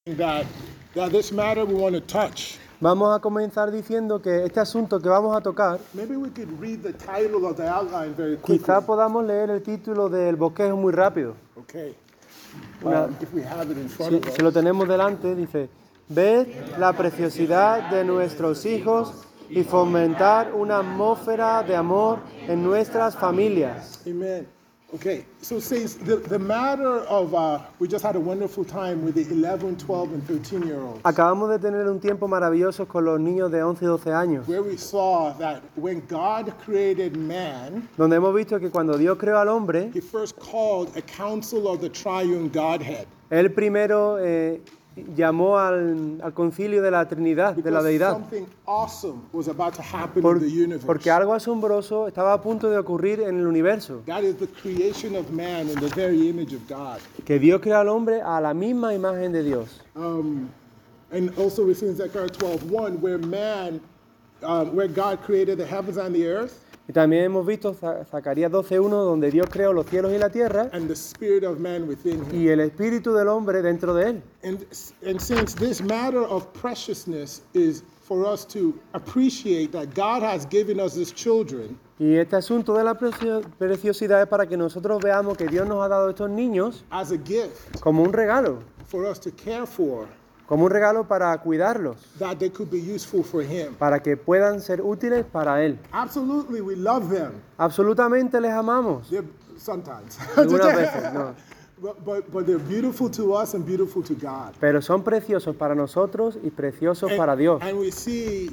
that this matter we want to touch. Vamos a comenzar diciendo que este asunto que vamos a tocar, Maybe we could read the title of the outline very quickly. quizá podamos leer el título del bosquejo muy rápido. Okay. Una- If we have it in front Si, of us. si lo tenemos delante, dice, ved la preciosidad de nuestros hijos y fomentar una atmósfera de amor en nuestras familias. Amen. Okay, so saints, the matter of, we just had a wonderful time with the 11, 12, and 13-year-olds, Acabamos de tener un tiempo maravilloso con los niños de 11 y 12 años, where we saw that when God created man, donde hemos visto que cuando Dios creó al hombre, he first called a council of the triune Godhead. Él primero llamó al concilio de la Trinidad, de la Because deidad, something awesome was about to happen in the universe. porque algo asombroso estaba a punto de ocurrir en el universo, That is the creation of man in the very image of God. que Dios creó al hombre a la misma imagen de Dios. And also we see in Zechariah 12:1 where where God created the heavens and the earth, Y también hemos visto Zacarías 12:1, donde Dios creó los cielos y la tierra and the spirit of man within him. y el espíritu del hombre dentro de él. And since this matter of preciousness is for us to appreciate that God has given us his children, Y este asunto de la preciosidad es para que nosotros veamos que Dios nos ha dado estos niños as a gift como un regalo, for us to care for, como un regalo para cuidarlos, that they could be useful for him. para que puedan ser útiles para Él. Absolutely, we love them. Absolutamente les amamos. They're sometimes. Algunas veces, no. But they're beautiful to us and beautiful to God. Pero son preciosos para nosotros y preciosos para Dios. And we see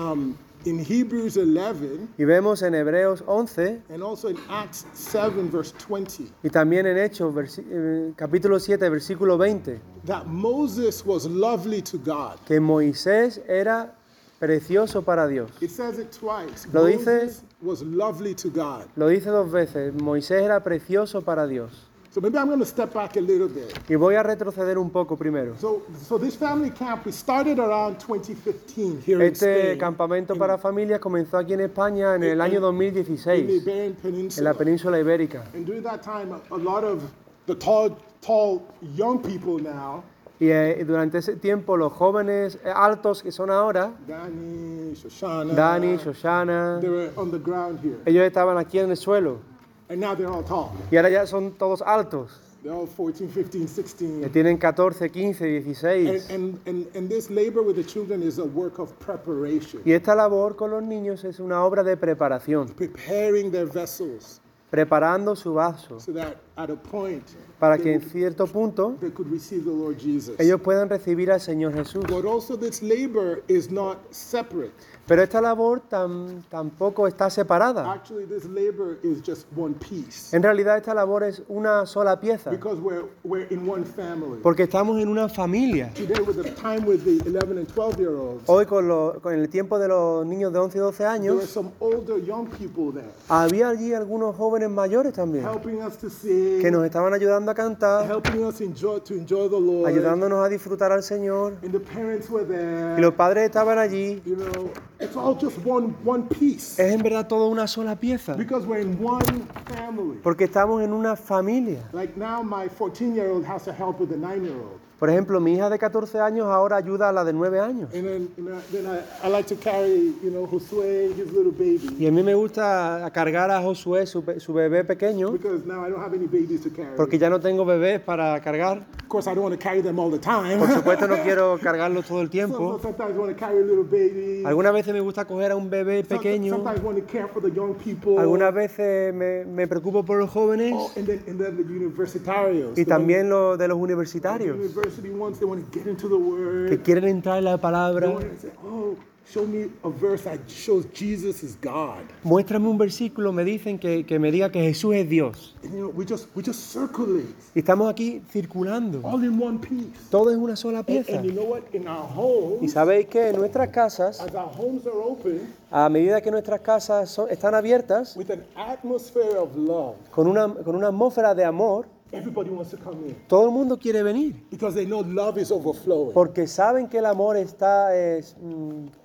in Hebrews 11 Y vemos en Hebreos 11 and also in Acts 7 verse 20 y también en Hechos capítulo 7 versículo 20 that Moses was lovely to God. que Moisés era precioso para Dios. It says it twice. Lo dice- Moses was lovely to God. Lo dice dos veces, Moisés era precioso para Dios. So maybe I'm going to step back a little bit. Y voy a retroceder un poco primero. So this family camp, we started around 2015 here in Este Spain, campamento para familias comenzó aquí en España en el año in the 2016, Iberian en la Peninsula. península ibérica. And during that time, a lot of the tall young people now, Y durante ese tiempo los jóvenes altos que son ahora, Dani, Shoshana, Dani, Shoshana, they were on the ground here. ellos estaban aquí en el suelo And now they're all tall. y ahora ya son todos altos, They're all 14, 15, que 16. tienen 14, 15, 16. And this labor with the children is a work of preparation, Y esta labor con los niños es una obra de preparación, preparing their vessels preparando su vaso so that at a point para que en cierto punto they could receive the Lord Jesus. ellos puedan recibir al Señor Jesús. But also this labor is not separate. Pero esta labor tampoco está separada. Actually, this labor is just one piece. En realidad esta labor es una sola pieza, Because we're in one family. porque estamos en una familia. Today, with the time with the 11 and 12-year-olds, Hoy con el tiempo de los niños de 11 y 12 there are años, some older young people there había allí algunos jóvenes mayores también, helping us to sing, que nos estaban ayudando a cantar, helping us to enjoy the Lord. ayudándonos a disfrutar al Señor. And the parents were there. Y los padres estaban allí. You know, it's all just one piece. Es en verdad todo una sola pieza, Because we're in one family. porque estamos en una familia. Like now, my 14-year-old has to help with the 9-year-old. Por ejemplo, mi hija de 14 años ahora ayuda a la de 9 años. And then I like to carry, Josué, his little baby. Y a mí me gusta cargar a Josué, su bebé pequeño, Because now I don't have any babies to carry. porque ya no tengo bebés para cargar. Of course, I don't want to carry them all the time. Por supuesto no quiero cargarlos todo el tiempo. Sometimes I want to carry a little baby. Algunas veces me gusta coger a un bebé pequeño. Sometimes I want to care for the young people. Algunas veces me preocupo por los jóvenes Oh, and then the universitarios. y the también lo de los ones- universitarios, University ones, they want to get into the word. que quieren entrar en la They palabra. want to say, oh, show me a verse that shows Jesus is God. Muéstrame un versículo, me dicen que me diga que Jesús es Dios. And we just circulate Y estamos aquí circulando. all in one piece. Todo es una sola pieza. And you know what? In our Y homes, sabéis que en nuestras casas, as our homes are open, a medida que nuestras casas están abiertas, with an atmosphere of love, con una atmósfera de amor, everybody wants to come in todo el mundo quiere venir. because they know love is overflowing. Porque saben que el amor está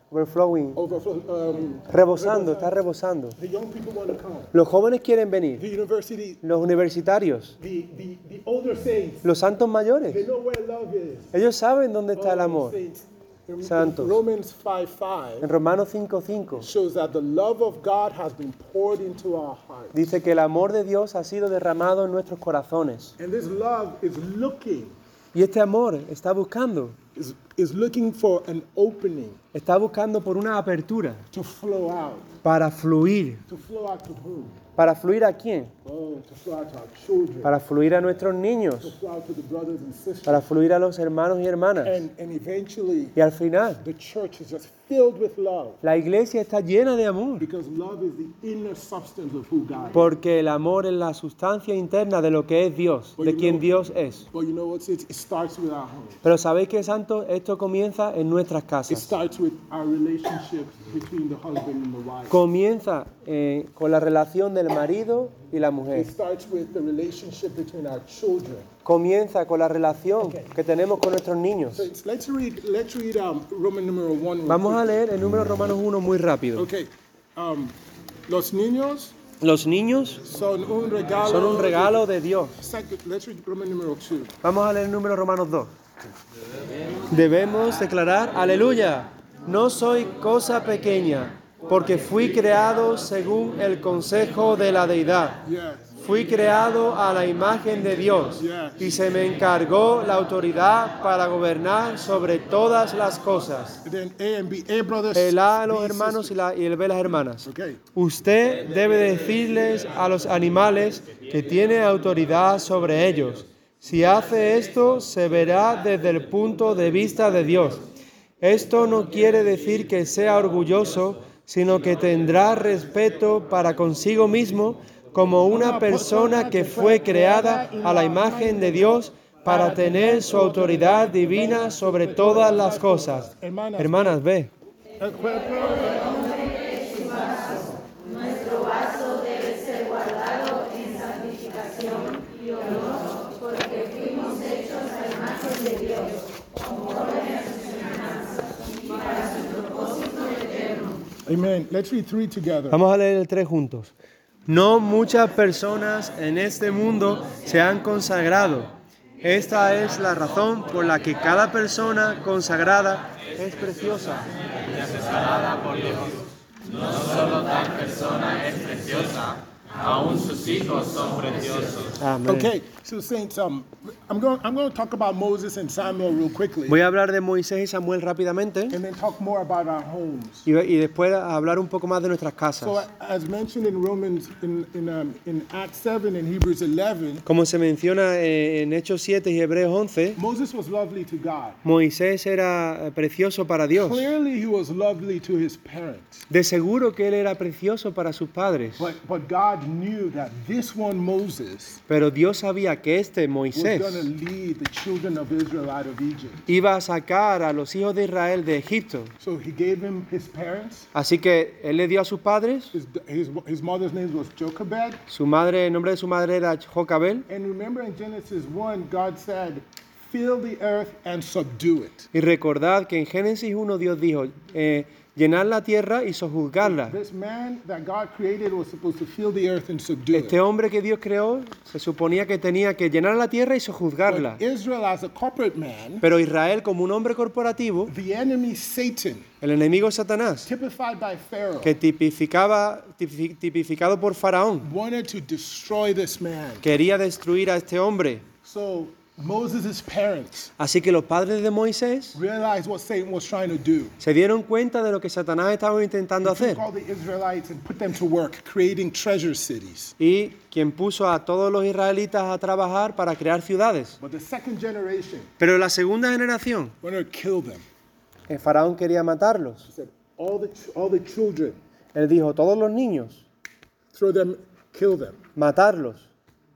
overflowing, overflow, rebosando, está rebosando. The young people want to come. Los jóvenes quieren venir, The university, los universitarios, the older saints, los santos mayores. they know where love is. Ellos saben dónde está el amor. Saints. Santos. Romans 5:5 En Romanos 5:5 shows that the love of God has been poured into our hearts. dice que el amor de Dios ha sido derramado en nuestros corazones. And this love is looking, Y este amor está buscando for an opening Está buscando por una apertura to flow out. para fluir. To flow out to whom? ¿Para fluir a quién? Oh, to flow out to our children. Para fluir a nuestros To niños, flow out to the brothers and sisters. para fluir a los hermanos y hermanas. And eventually, Y al final, the church is just filled with love. la iglesia está llena de amor, Because love is the inner substance of who God is. porque el amor es la sustancia interna de lo que es Dios, de quien Dios es. But you know what? It starts with our home. Pero ¿sabéis qué, santo? Esto comienza en nuestras It casas. starts with our relationships between the husband and the wife. Comienza con la relación del marido y la mujer. It starts with the relationship between our children. Comienza con la relación que tenemos con nuestros niños. So let's read Roman numeral 1. Vamos a leer el número Romanos 1 muy rápido. Okay. Los niños Los niños son un regalo. son un regalo de Dios. Let's read Roman numeral 2. Vamos a leer el número Romanos 2. Debemos declarar, aleluya, no soy cosa pequeña, porque fui creado según el consejo de la deidad. Yes. Fui creado a la imagen de Dios y se me encargó la autoridad para gobernar sobre todas las cosas. And then A and B. A brothers. El A a los B hermanos sisters. y el B a las hermanas. Okay. Usted debe decirles a los animales que tiene autoridad sobre ellos. Si hace esto, se verá desde el punto de vista de Dios. Esto no quiere decir que sea orgulloso, sino que tendrá respeto para consigo mismo como una persona que fue creada a la imagen de Dios para tener su autoridad divina sobre todas las cosas. Hermanas, ve. Nuestro vaso debe ser guardado en santificación y honor, porque fuimos hechos a imagen de Dios, como jóvenes y semejanza, y para su propósito eterno. Amen. Let's read 3 together. Vamos a leer el 3 juntos. No muchas personas en este mundo se han consagrado. Esta es la razón por la que cada persona consagrada es preciosa. Por Dios. No solo tal persona es preciosa, aún sus hijos son preciosos. Amén. Okay, so saints, I'm going to talk about Moses and Samuel real quickly, Voy a hablar de Moisés y Samuel rápidamente and then talk more about our homes. y después hablar un poco más de nuestras casas. So, as mentioned in Romans, in Acts 7 and Hebrews 11, Como se menciona en Hechos 7 y Hebreos 11, Moses was lovely to God. Moisés era precioso para Dios. Clearly, he was lovely to his parents. De seguro que él era precioso para sus padres. But God knew that this one Moses Pero Dios sabía que este was Moisés going to lead the children of Israel out of Egypt. iba a sacar a los hijos de Israel de Egipto. So he gave him his parents. Así que él le dio a sus padres, His mother's name was Jochebed. el nombre de su madre era Jocabel, And remember in Genesis 1, God said, fill the earth and subdue it. y recordad que en Génesis 1 Dios dijo, llenar la tierra y sojuzgarla. This man that God created was supposed to fill the earth and subdue Este it. hombre que Dios creó se suponía que tenía que llenar la tierra y sojuzgarla. But Israel as a corporate man, Pero Israel como un hombre corporativo, the enemy Satan, el enemigo Satanás, typified by Pharaoh, que tipificado por Faraón, wanted to destroy this man. quería destruir a este hombre. So Moses' parents Así que los padres de Moisés realized what Satan was trying to do. se dieron cuenta de lo que Satanás estaba intentando He hacer. took all the Israelites and put them to work creating treasure cities. Y quien puso a todos los israelitas a trabajar para crear ciudades. But the second generation Pero la segunda generación, wanted to kill them. el faraón quería matarlos. He said, all the children, Él dijo, todos los niños, throw them, kill them. matarlos.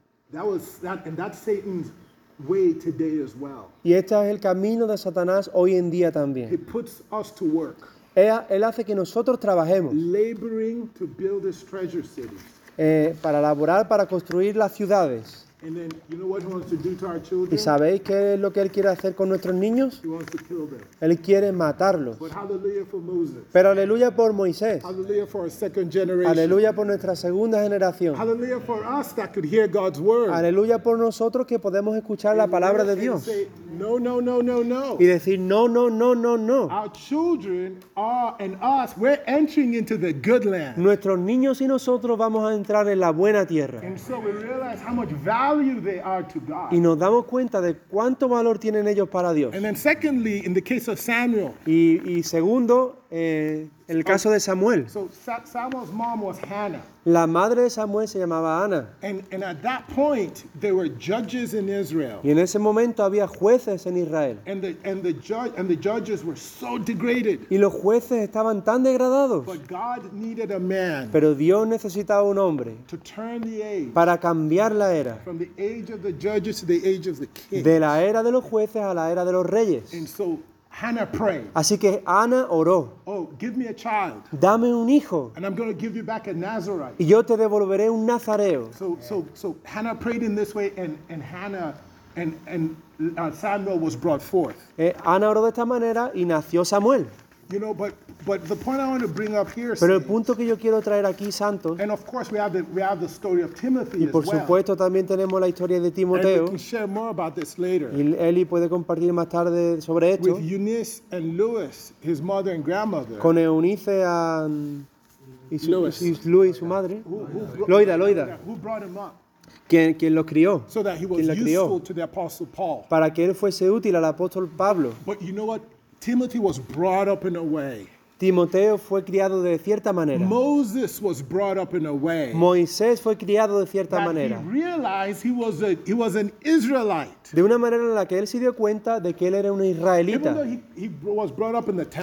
And that's Satan's way today as well. Y este es el camino de Satanás hoy en día He también. puts us to work, Él hace que nosotros trabajemos laboring to build his treasure cities. para elaborar, para construir las ciudades. And then, you know what he wants to do to our ¿Y children? sabéis qué es lo que Él quiere hacer con nuestros niños? He wants to kill them. Él quiere matarlos. But hallelujah for Moses. Pero aleluya por Moisés. Hallelujah for our second generation. Aleluya por nuestra segunda generación. Hallelujah for us that could hear God's word. Aleluya por nosotros que podemos escuchar la palabra de And Dios. say, no, no, no, no, no. Y decir, no, no, no, no, no. Our children are, and us, we're entering into the good land. Nuestros niños y nosotros vamos a entrar en la buena tierra. And so we realize how much value they are to God. Y nos damos cuenta de cuánto valor tienen ellos para Dios. And then secondly, in the case of Samuel, Y segundo, el caso de Samuel. so Samuel's mom was Hannah. La madre de Samuel se llamaba Ana. And at that point, there were judges in Israel. Y en ese momento había jueces en Israel. And the judges were so degraded. Y los jueces estaban tan degradados. But God needed a man Pero Dios necesitaba un hombre to turn the age para cambiar la era. from the age of the judges to the age of the king. De la era de los jueces a la era de los reyes. And so Hannah prayed, Así que Ana oró. oh, give me a child, Dame un hijo and I'm going to give you back a Nazarite. y yo te devolveré un nazareo. So Hannah prayed in this way, and Hannah and Samuel was brought forth. Ana oró de esta manera y nació Samuel. You know, but the point I want to bring up here, Pero el saints, punto que yo quiero traer aquí, santos, and of course we have the story of Timothy y as por well. supuesto también tenemos la historia de And we Timoteo, can share more about this later. y Eli puede compartir más tarde sobre esto, With Eunice and Louis, his mother and grandmother. con Eunice y Lois. Luis, su madre, Loida, Who brought him up quien los crió, so that he was quien la crió, useful to the apostle Paul. para que él fuese útil al apóstol Pablo. But you know what? Timothy was brought up in a way. Timoteo fue criado de cierta manera. Moses was brought up in a way Moisés fue criado de cierta that manera. he realized he was an Israelite. De una manera en la que él se dio cuenta de que él era un Even israelita. though he was brought up in the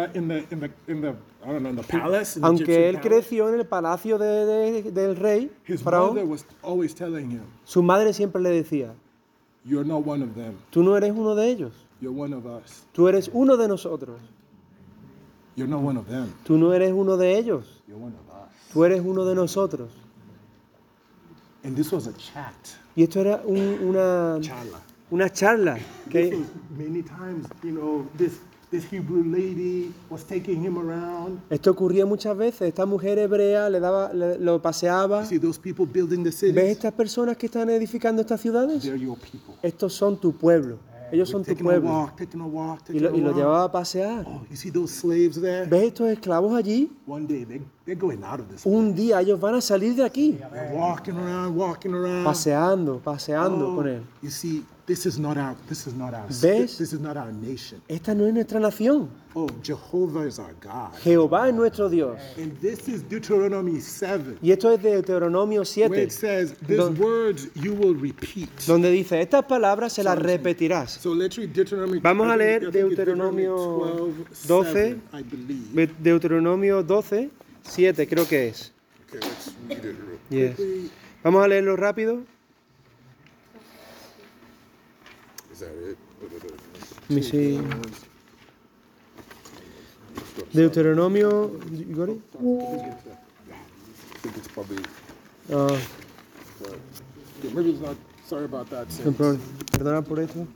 I don't know, in the palace, in the Aunque Egyptian él palace, creció en el palacio del rey, his faraón, mother was always telling him, su madre siempre le decía, "You're not one of them. tú no eres uno de ellos, You're one of us. tú eres uno de nosotros, You're not one of them. tú no eres uno de ellos, You're one of us." tú eres uno de nosotros. And this was a chat. Y esto era Charla. una charla This que was many times, you know, this Hebrew lady was taking him around. esto ocurría muchas veces. Esta mujer hebrea lo paseaba. You see those people building the ¿Ves cities? estas personas que están edificando estas ciudades? They're your people. Estos son tu pueblo. Ellos son tu Taking a pueblo. walk, taking a walk, Y taking lo a walk. llevaba a pasear. Oh, you see those slaves there? ¿Ves estos esclavos allí? One day they're going out of this. Un día ellos van a salir de aquí. They're walking around. Paseando Oh, con él. you see, this is not our ¿Ves? this is not our nation. Esta no es nuestra nación. Oh, Jehovah is our God. Jehová es nuestro Dios. And this is Deuteronomy 7, Y esto es de Deuteronomio where 7, it says, these Don- words you will repeat. donde dice, estas palabras se las repetirás. So let's read Deuteronomy. Vamos a I leer think it's Deuteronomio 12, I believe. Deuteronomio 12, 7 creo que es. Okay, let's read it real Yes. quickly. Vamos a leerlo rápido. Is that it? Let me see. Deuteronomio, you got it? I think it's probably, Ah, yeah, maybe it's not, sorry about that. no Saints. problem. Perdona por esto.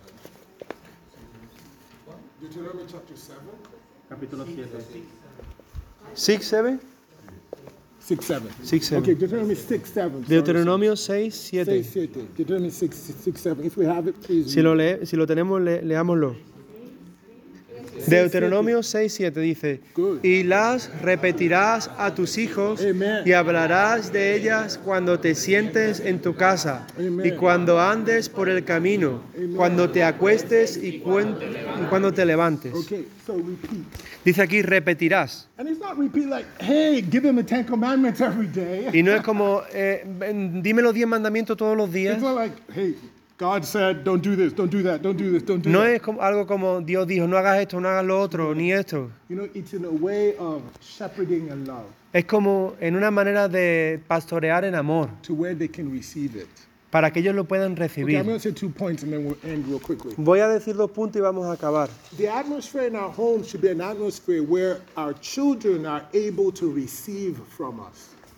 Deuteronomy chapter 7? Capítulo 7. 6, 7? 6, 7. 6, 7. Okay, Deuteronomy 6, 7. Deuteronomio 6, 7. 7. Deuteronomy 6, 7. If we have it, please. Si lo tenemos, leámoslo. Deuteronomio 6, 7 dice, Good. y las repetirás a tus hijos Amen. y hablarás de ellas cuando te sientes en tu casa Amen. y cuando andes por el camino, Amen. cuando te acuestes y cuando te levantes. Okay, so repeat. Dice aquí, repetirás. And it's not repeat like, hey, give them the 10 commandments every day. Y no es como, dime los 10 mandamientos todos los días. It's not like, hey, God said, don't do this, don't do that, don't do this, don't do No that. es como, algo como Dios dijo, no hagas esto, no hagas lo otro, ni esto. You know, it's in a way of shepherding and love Es como en una manera de pastorear en amor, to where they can receive it. para que ellos lo puedan Okay, I'm recibir. going to say 2 points and then we'll end real quickly. Voy a decir 2 puntos y vamos a acabar. The atmosphere in our home should be an atmosphere where our children are able to receive from us.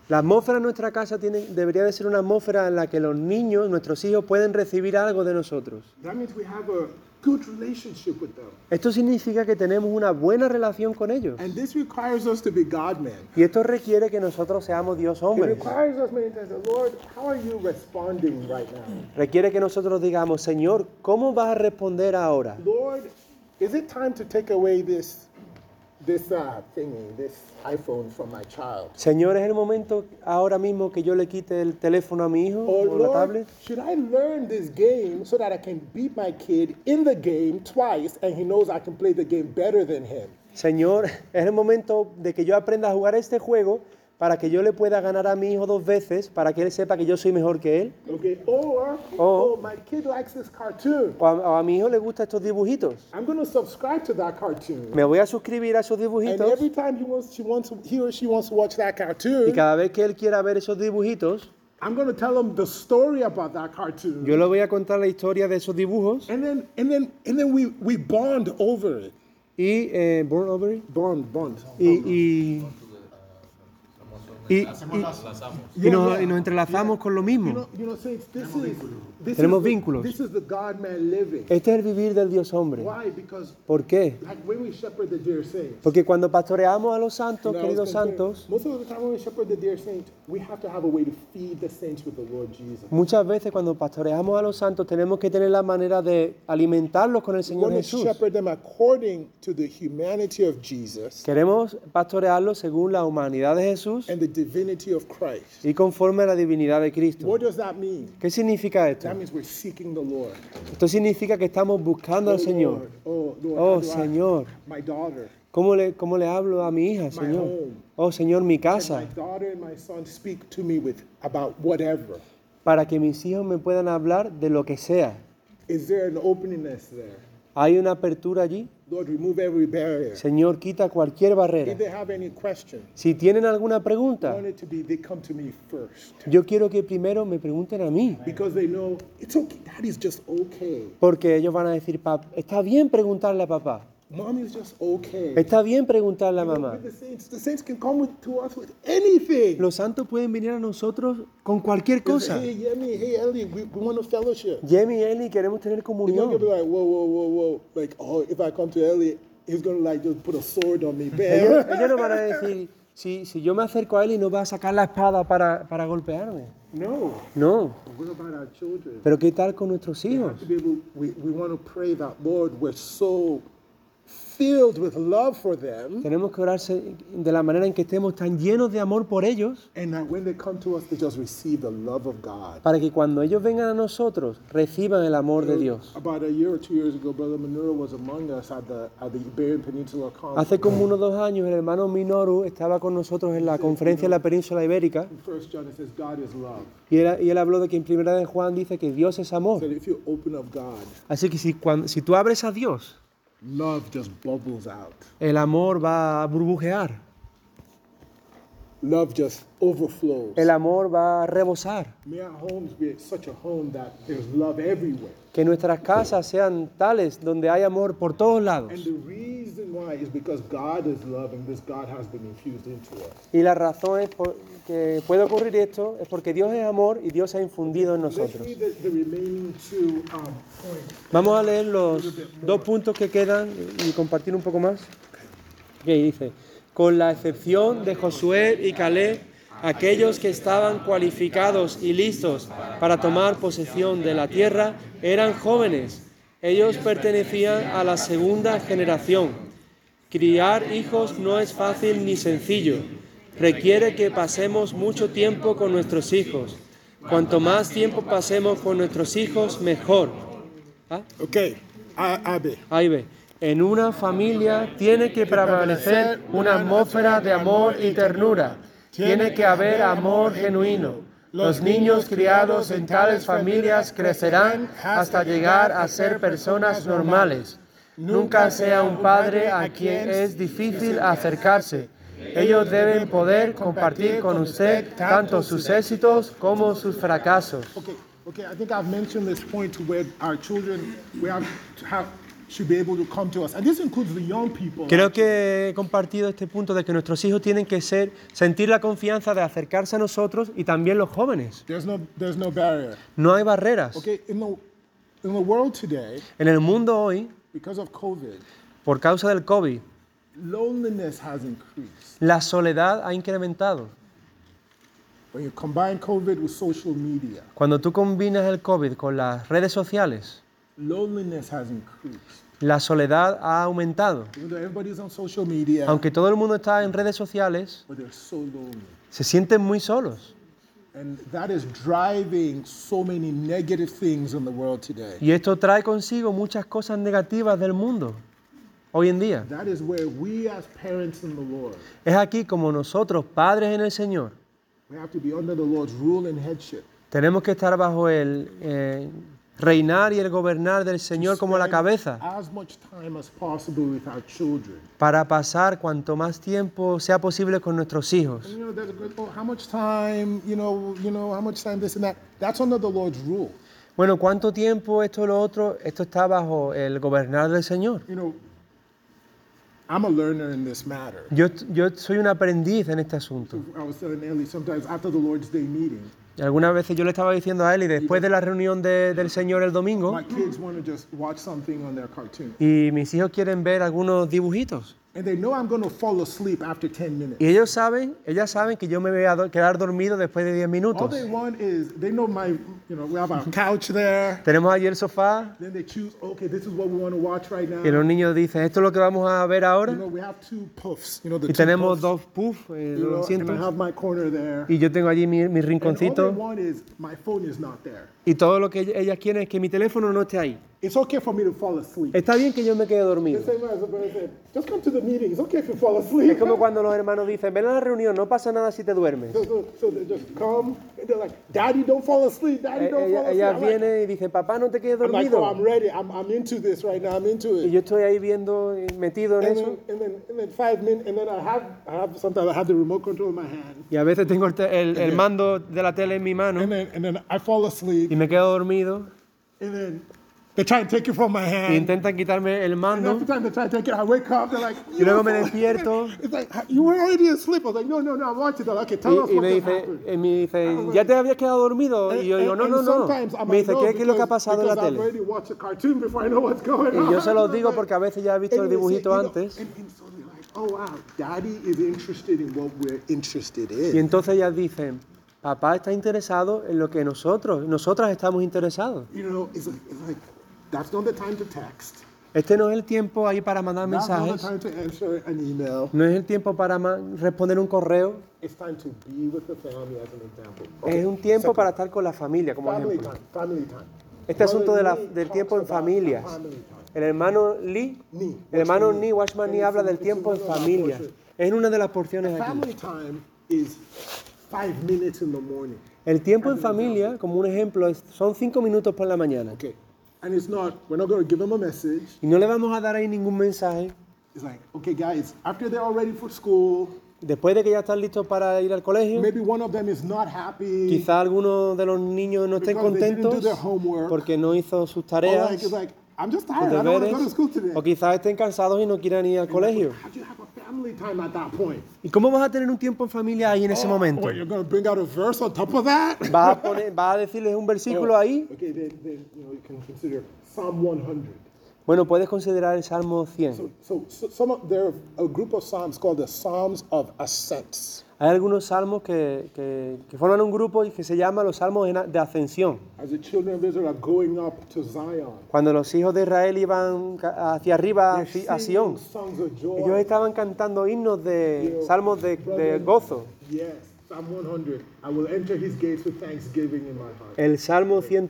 La atmósfera en nuestra casa debería de ser una atmósfera en la que los niños, nuestros hijos, pueden recibir algo de nosotros. That means we have a good relationship with them. Esto significa que tenemos una buena relación con ellos. And this requires us to be God-men. Y esto requiere que nosotros seamos Dios It hombres. requires us many times, Lord, how are you responding right now? Requiere que nosotros digamos, Señor, ¿cómo vas a responder ahora? Lord, is it time to take away this thingy, this iPhone from my child? Señor, ¿es el momento ahora mismo que yo le quite el teléfono a mi hijo Or o la Lord, tablet? should I learn this game so that I can beat my kid in the game twice and he knows I can play the game better than him? Señor, es el momento de que yo aprenda a jugar este juego para que yo le pueda ganar a mi hijo 2 veces, para que él sepa que yo soy mejor que él. Okay, or, Oh. oh, my kid likes this cartoon. O a mi hijo le gustan estos dibujitos. I'm going to subscribe to that cartoon. Me voy a suscribir a esos And dibujitos every time he or she wants to watch that cartoon, y cada vez que él quiera ver esos dibujitos, I'm going to tell them the story about that cartoon. yo le voy a contar la historia de esos dibujos And then we bond over it. y Born Over It, Bond. y nos entrelazamos con lo mismo. You know, saints, this Tenemos is vínculos. This is the God-man living. Este es el vivir del Dios hombre. Why? Because ¿Por qué? like when we shepherd the dear saints, Porque cuando pastoreamos a los santos, you know, I was queridos gonna say, santos, most of the time when we shepherd the dear saints, we have to have a way to feed the saints with the Lord Jesus. muchas veces cuando pastoreamos a los santos tenemos que tener la manera de alimentarlos con el We Señor want to Jesús. shepherd them according to the humanity of Jesus Queremos pastorearlos según la humanidad de Jesús and the divinity of Christ. y conforme a la divinidad de Cristo. What does that mean? ¿Qué significa esto? That means we're seeking the Lord. Esto significa que estamos buscando al Señor. Lord, Oh, how do I- Señor. my daughter. ¿Cómo le hablo a mi hija, Señor? home. Oh, Señor, mi And casa. my daughter and my son speak to me about whatever. Para que mis hijos me puedan hablar de lo que sea. Is there an openness there? ¿Hay una apertura allí? Lord, remove every barrier. Señor, quita cualquier barrera. If they have any question, Si tienen alguna I pregunta, want it to be they come to me first. yo quiero que primero me pregunten a mí. Because they know it's okay. Daddy's just okay. Porque ellos van a decir, está bien preguntarle a papá. Mommy's just okay. Está bien preguntarle a mamá. With the saints can come to us with anything. Los santos pueden venir a nosotros con cualquier They say, cosa. hey, Yemi, hey, Ellie, we want a fellowship. Jamie y Eli queremos tener They're not comunión. gonna be like, whoa. Like, oh, if I come to Ellie, he's gonna like just put a sword on me. Ellos, Bam. ellos no van a decir, si yo me acerco a Eli, no va a sacar la espada para golpearme. No. No. What about our children? Pero ¿qué tal con nuestros hijos? To be able, we want to pray that, Lord, we're so filled with love for them, Tenemos que orarse de la manera en que estemos tan llenos de amor por ellos, and that when they come to us, they just receive the love of God. para que cuando ellos vengan a nosotros, reciban el amor de Dios. About a year or 2 years ago, Brother Manura was among us at the Iberian Peninsula Conference. Hace como unos 2 años, el hermano Minoru estaba con nosotros en la conferencia de la península ibérica, In 1 John, it says, God is love. y él habló de que en primera de Juan dice que Dios es amor. So if you open up God, Así que si tú abres a Dios, love just bubbles out. el amor va a burbujear, Love just overflows. el amor va a rebosar. May our homes be such a home that there's love everywhere. Que nuestras casas sean tales donde hay amor por todos lados. And the reason why is because God is love and this God has been infused into us. Y la razón es que puede ocurrir esto es porque Dios es amor y Dios ha infundido en Let's nosotros. read the remaining two points. Vamos a leer los 2 puntos que quedan y compartir un poco más. Ok, dice, con la excepción de Josué y Caleb, aquellos que estaban cualificados y listos para tomar posesión de la tierra eran jóvenes. Ellos pertenecían a la segunda generación. Criar hijos no es fácil ni sencillo. Requiere que pasemos mucho tiempo con nuestros hijos. Cuanto más tiempo pasemos con nuestros hijos, mejor. ¿Ah? Okay, Abe. Ahí ve. En una familia tiene que prevalecer una atmósfera de amor y ternura. Tiene que haber amor genuino. Los niños criados en tales familias crecerán hasta llegar a ser personas normales. Nunca sea un padre a quien es difícil acercarse. Ellos deben poder compartir con usted tanto sus éxitos como sus fracasos. Okay, I think I've mentioned this point to where our children, we have to have should be able to come to us. And this includes the young people. Creo que he compartido este punto de que nuestros hijos tienen que sentir la confianza de acercarse a nosotros y también los jóvenes. There's no barrier. No hay barreras. Okay, in the world today, En el mundo hoy, because of COVID, por causa del COVID, loneliness has increased. la soledad ha incrementado. When you combine COVID with social media, Cuando tú combinas el COVID con las redes sociales, loneliness has increased. la soledad ha aumentado. Even though everybody's on social media, Aunque todo el mundo está en redes sociales, but they're so lonely. se sienten muy solos. And that is driving so many negative things in the world today. Y esto trae consigo muchas cosas negativas del mundo hoy en día. That is where we as parents in the Lord, Es aquí como nosotros, padres en el Señor, we have to be under the Lord's rule and headship. tenemos que estar bajo el reinar y el gobernar del Señor como la cabeza, As much time as possible with our children. para pasar cuanto más tiempo sea posible con nuestros hijos. And, there's a good, how much time, how much time this and that. That's under the Lord's rule. Bueno, ¿cuánto tiempo esto o lo otro? Esto está bajo el gobernar del Señor. I'm a learner in this matter. Yo soy un aprendiz en este asunto. I was telling Ellie, sometimes after the Lord's Day meeting, Y algunas veces yo le estaba diciendo a él, y después de la reunión del Señor el domingo, my kids want to just watch something on their cartoon. y mis hijos quieren ver algunos dibujitos. And they know I'm going to fall asleep after 10 minutes. Y ellas saben que yo me voy a quedar dormido después de 10 All minutos. they want is, they know we have our couch there. Tenemos allí el sofá, Then they choose, okay, this is what we want to watch right now. y los niños dicen, esto es lo que vamos a ver ahora. We have two puffs, the Y two tenemos puffs, dos puffs, los and I asientos, have my corner there. y yo tengo allí mi And all they rinconcito, want is, my phone is not there. y todo lo que ellas quieren es que mi teléfono no esté ahí. It's okay for me to fall asleep. Está bien que yo me quede dormido. The same way as the brother said, just come to the meeting. It's okay if you fall asleep. Es como cuando los hermanos dicen, ven a la reunión, no pasa nada si te duermes. So they just come, and they're like, Daddy, don't fall asleep. Daddy, don't fall asleep. Ellas I'm like, vienen y dicen, papá, no te quedes I'm like, oh, dormido. I'm ready. I'm into this right now. I'm into Y it. yo estoy ahí viendo, metido en And eso. then 5 minutes, and then sometimes I have the remote control in my hand. Y a veces tengo el mando de la tele en mi mano And then I fall asleep. y me quedo dormido. And then they try and take it from my E hand. intentan quitarme el And mando. every time they try to take it, I wake up. They're like, Y luego me "You despierto. It's like, you were already asleep. I was like, no, I'm watching. They're like, okay, tell us Y what me just dice, happened. me dice, ¿ya te habías quedado dormido? Y yo digo, no, no, no. sometimes I Me might dice, know ¿qué es lo que ha pasado en la because I've tele? already watched a cartoon before I know what's going on. Y yo se los digo porque a veces ya he visto el And they say, dibujito antes. And so they're like, oh wow, Daddy is interested in what we're interested Y in. entonces ellas dicen, papá está interesado en lo que nosotras estamos interesados. It's like, that's not the time to text. Este no es el tiempo ahí para mandar That's not the mensajes. time to answer an email. No es el tiempo para responder un correo. It's time to be with the family as an example. Es un tiempo para estar con la familia, como Family ejemplo. time, family time. Este asunto Brother Lee del talks tiempo en about familias. family time. El hermano Lee, Ni, el hermano Watchman Lee, Watchman Lee, habla del tiempo en familia. Es una de las porciones aquí. Family time is 5 minutes in the morning. El tiempo en familia, como un ejemplo, son 5 minutos por la mañana. Okay. And it's not, we're not going to give them a message. Y no le vamos a dar ahí ningún mensaje. It's like, okay, guys, after they're all ready for school, Después de que ya están listos para ir al colegio, maybe one of them is not happy. quizá algunos de los niños no estén Because they didn't do contentos their homework. porque no hizo sus Or tareas, it's like, I'm just sus tired. I don't want to go to deberes, school today. o quizás estén cansados y no quieran ir al colegio. How do you have a family time at that point? ¿Y cómo vas a tener un tiempo en familia ahí en ese momento? What, you're going to bring out a verse on top of that? ¿Vas a decirles un versículo ahí? Okay, then you can consider Psalm 100. Bueno, puedes considerar el Salmo 100. There are a group of psalms called the Psalms of Ascents. Hay algunos salmos que forman un grupo y que se llama los salmos de ascensión. As the children of Israel are going up to Zion, Cuando los hijos de Israel iban hacia arriba they're a Sion, singing songs of joy. ellos estaban cantando himnos salmos de gozo. Yes, Psalm 100. I will enter his gates with thanksgiving in my heart. El Salmo 100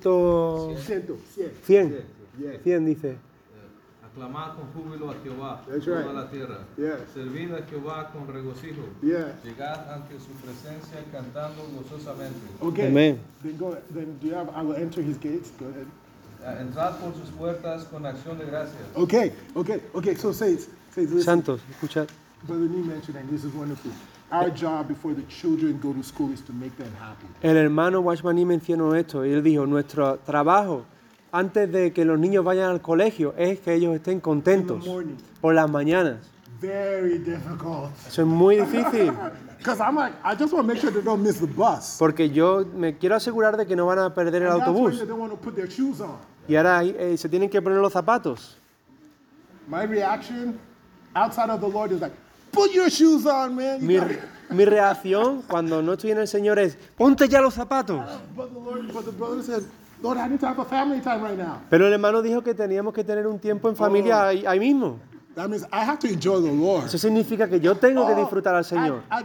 dice, Aclamad con júbilo a Jehová, That's toda right. la tierra. Yes. Servid a Jehová con regocijo. Yes. Llegad ante su presencia cantando gozosamente. Okay. Amen. Then do you have, I will enter his gates? Go ahead. Entrad por sus puertas con acción de gracias. Okay. So saints, listen. santos, escuchad. Brother Nee mentioned, and this is wonderful. Our job before the children go to school is to make them happy. El hermano Washmani mencionó esto y él dijo, nuestro trabajo antes de que los niños vayan al colegio es que ellos estén contentos morning. por las mañanas. Very difficult. Eso es muy difícil, Because I'm like, I just want to make sure they don't miss the bus. porque yo me quiero asegurar de que no van a perder el And that's when autobús. they don't want to put their shoes on. Y ahora se tienen que poner los zapatos. My reaction outside of the Lord is like, put your shoes on, man. You Mi, gotta- mi reacción cuando no estoy en el Señor es, ponte ya los zapatos. But the brother said, Lord, I need to have a family time right now. Pero el hermano dijo que teníamos que tener un tiempo en familia ahí mismo. That means I have to enjoy the Lord. Eso significa que yo tengo que disfrutar al Señor. At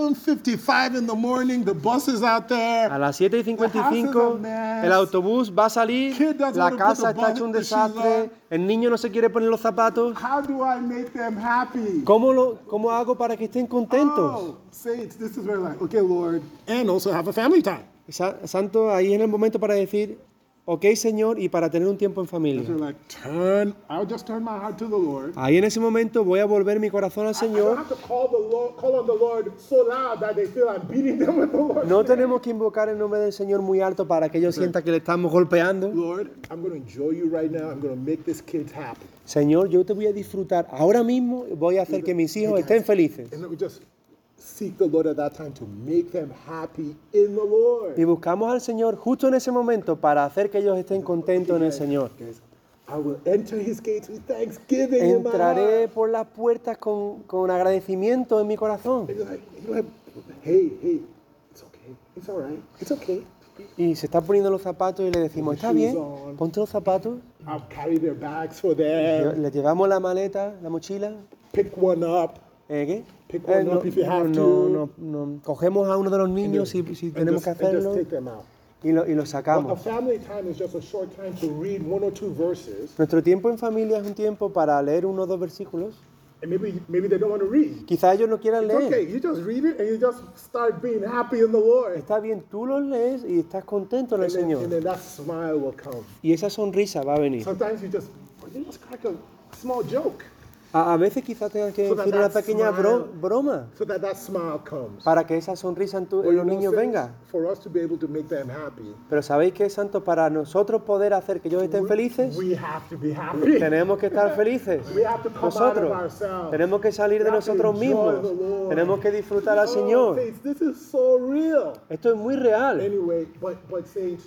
7:55 in the morning, the bus is out there. A las 7:55 el autobús va a salir, la casa está hecha un desastre, el niño no se quiere poner los zapatos. How do I make them happy? ¿Cómo hago para que estén contentos? Oh, saints, this is where like, okay, Lord, and also have a family time. Santo, ahí es el momento para decir, ok, Señor, y para tener un tiempo en familia. So like, I'll just turn my heart to the Lord. Ahí en ese momento voy a volver mi corazón al I don't Señor. have to call on the Lord so loud that they feel I'm beating them with the Lord. No tenemos que invocar el nombre del Señor muy alto para que ellos sientan que le estamos golpeando. Lord, I'm going to enjoy you right now. I'm going to make these kids happy. Señor, yo te voy a disfrutar ahora mismo, voy a hacer que mis hijos estén felices. And then we just seek the Lord at that time to make them happy in the Lord. Y buscamos al Señor justo en ese momento para hacer que ellos estén contentos en el Señor. Guys, I will enter his gates with thanksgiving in my Entraré heart. por las puertas con agradecimiento en mi corazón. And you're like, hey, it's okay. It's all right. It's okay. Y se está poniendo los zapatos y le decimos, está bien, ponte los zapatos. I'll carry their bags for them. Le llevamos la maleta, la mochila. Pick one up. ¿Qué? Pick one up if you have to. Cogemos a uno de los niños si tenemos que And just hacerlo take them out. y lo A sacamos. family time is just a short time to read one or two verses, Nuestro tiempo en familia es un tiempo para leer uno o dos versículos. and maybe they don't want to read. Quizá ellos no quieran It's okay. leer. You just read it and you just start being happy in the Lord. Está bien, tú los lees y estás contento en el And then Señor. that smile will come. Y esa sonrisa va a venir. Sometimes you just crack a small joke A veces quizás tengas que So that decir una that pequeña smile- broma so that smile comes. para que esa sonrisa en But los you know, niños saints, venga. for us to be able to make them happy, Pero ¿sabéis qué, Santo? Para nosotros poder hacer que ellos estén felices, we have to be happy. tenemos que estar felices. We have to come out of Nosotros ourselves. tenemos que salir We de have to nosotros enjoy mismos. the Lord. Tenemos que disfrutar al Oh, Señor. saints, this is so real. Esto es muy real. Anyway, but saints,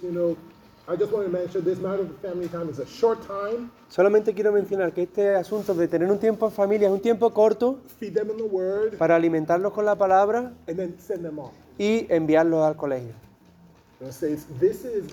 I just want to mention this matter of family time is a short time. Solamente quiero mencionar que este asunto de tener un tiempo en familia es un tiempo corto Feed them in the Word para alimentarlos con la palabra and then send them off. y enviarlos al colegio. Saints, this is.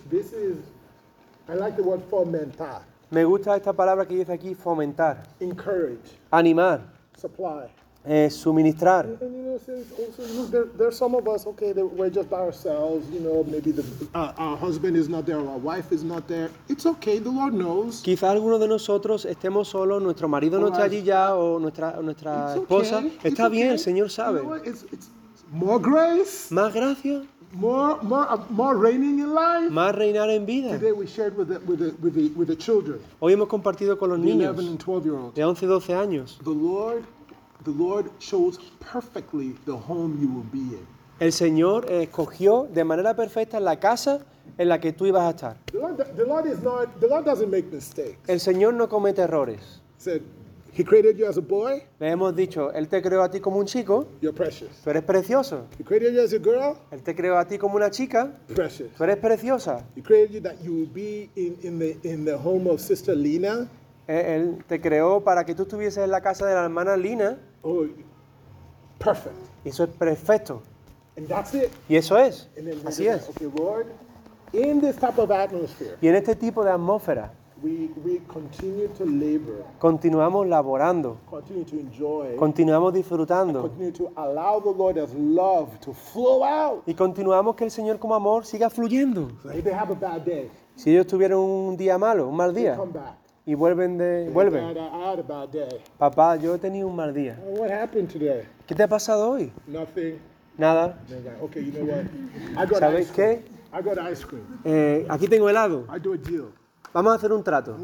I like the word fomentar, Me gusta esta palabra que dice aquí, fomentar, encourage, animar, supply. suministrar. And saints, also, there's some of us, okay, that we're just by ourselves. Maybe our husband is not there, or our wife is not there. It's okay. The Lord knows. Quizá algunos de nosotros estemos solos, nuestro marido no está allí ya o nuestra It's esposa. okay. Está It's bien, okay. el Señor You sabe. know what? It's more grace, Más gracia, more reigning in life. más reinar en vida. Today we shared with the children, Hoy hemos compartido con los the niños 11 and 12-year-olds. de 11 y 12 años. The Lord chose perfectly the home you will be in. El Señor escogió de manera perfecta la casa en la que tú ibas a estar. The Lord doesn't make mistakes. El Señor no comete errores. He said, He created you as a boy, Le hemos dicho, Él te creó a ti como un chico, you're precious. tú eres precioso. He created you as a girl, Él te creó a ti como una chica, precious. tú eres preciosa. He created you that you will be in the home of Sister Lena. Él te creó para que tú estuvieses en la casa de la hermana Lina, Oh, perfect. y eso es perfecto. And that's it. Y eso es, And then así es. okay, Lord, in this type of atmosphere, Y en este tipo de atmósfera we continue to labor, continuamos laborando, continue to enjoy, continuamos disfrutando continue to allow the Lord as love to flow out. y continuamos que el Señor como amor siga fluyendo. So if they have a bad day, Si ellos tuvieron un día malo, un mal they día, come back. y vuelven, Dad, vuelven. I had a bad day. Papá, yo he tenido un mal día. Oh, what happened today? ¿Qué te ha pasado hoy? Nothing. Nada. They're like, okay, you know what? I got ¿Sabéis ice cream. qué? I got ice cream. Aquí tengo helado. I do a deal. Vamos a hacer un trato.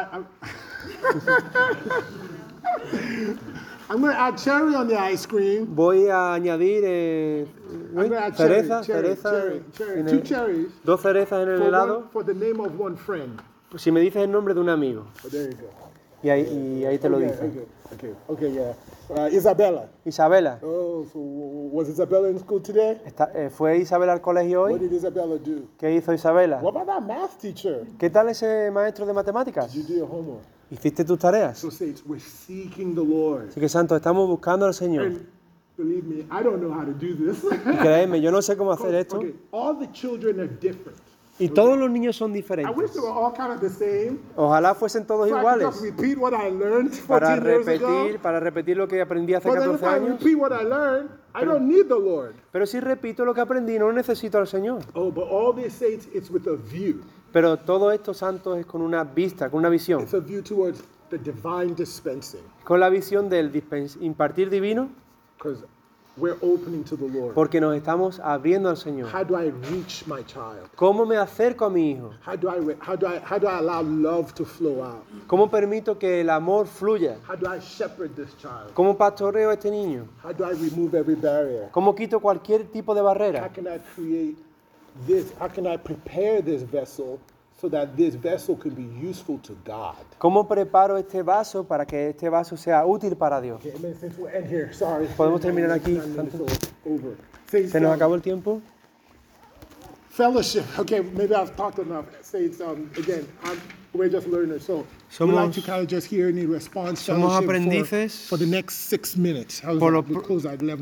I'm gonna add cherry on the ice cream. Voy a añadir I'm gonna add cereza, cherry, cereza, cherry, en two el- cherries dos cerezas en el helado for the name of one friend. si me dices el nombre de un amigo, Oh, there you go. y ahí te lo dice. Okay, yeah. Isabella. Isabela, Oh, so was Isabella in school today? ¿fue Isabela al colegio What hoy? did Isabella do? ¿Qué hizo Isabela? What about that math teacher? ¿Qué tal ese maestro de matemáticas? Did you do your homework? ¿Hiciste tus tareas? So saints, we're seeking the Lord. Así que, santos, estamos buscando al Señor. And believe me, I don't know how to do this. Y créeme, yo no sé cómo hacer esto. Okay, all the children are different. Y todos los niños son I wish diferentes. they were all kind of the same. Ojalá fuesen todos So I could iguales. just repeat what I learned 14 years ago. Para repetir lo que aprendí hace But then if 14 I años. repeat what I learned, I don't need the Lord. Pero si repito lo que aprendí, no necesito al Señor. Oh, but all these saints, it's with a view. Pero todo esto, santos, es con una vista, con una visión. It's a view towards the divine dispensing. Con la visión del impartir divino, Because we're opening to the Lord. porque nos estamos abriendo al Señor. How do I reach my child? ¿Cómo me acerco a mi hijo? How do I allow love to flow out? ¿Cómo permito que el amor fluya? How do I shepherd this child? ¿Cómo pastoreo a este niño? How do I remove every barrier? ¿Cómo quito cualquier tipo de How barrera? can I create this? How can I prepare this vessel so that this vessel can be useful to God? ¿Cómo preparo este vaso para que este vaso sea útil para Dios? Okay, amen. Since we're end here, sorry. Podemos terminar aquí, 9 minutes Santo. over. Saints, ¿Se nos acabó el tiempo? fellowship. Okay, maybe I've talked enough. Saints, again, we're just learners, so we'd like to kind of just hear any response somos fellowship aprendices for the next 6 minutes. How's por that? lo We close at 11.